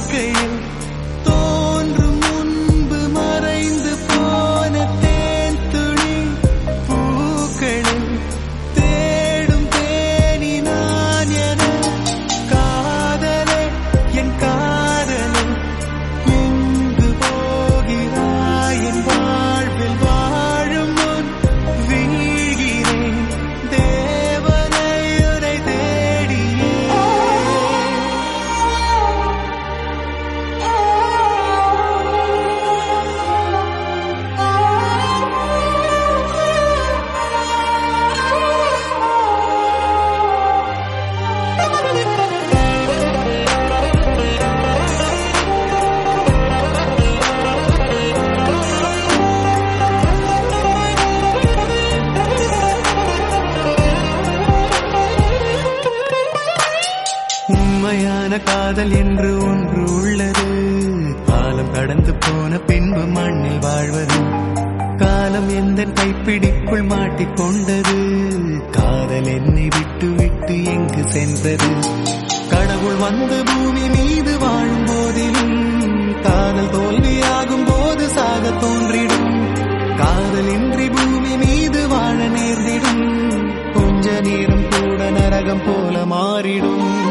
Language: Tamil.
வாழ்க்கையில் தோன்றும் முன்பு மறைந்து போன தேன் துளி பூக்களில் தேடும் தேனி நான் என காதலே என் காதலே எங்கு போகிறாய் என் வாழ்வில் வாழும் முன் வீழ்கிறேன் தேவனை உனை தேடியே. உண்மையான காதல் என்று ஒன்று உள்ளது. காலம் கடந்து போன பின்பு மண்ணில் வாழ்வது. காலம் எந்த கைப்பிடிக்குள் மாட்டிக்கொண்டது. காதல் என்னை விட்டு விட்டு எங்கு சென்றது. கடவுள் வந்து பூமி மீது வாழும் போதிலும் காதல் தோல்வியாகும் போது சாக தோன்றிடும். காதலின்றி பூமி மீது வாழ நேர்ந்திடும். கொஞ்ச நேரம் கூட நரகம் போல மாறிடும்.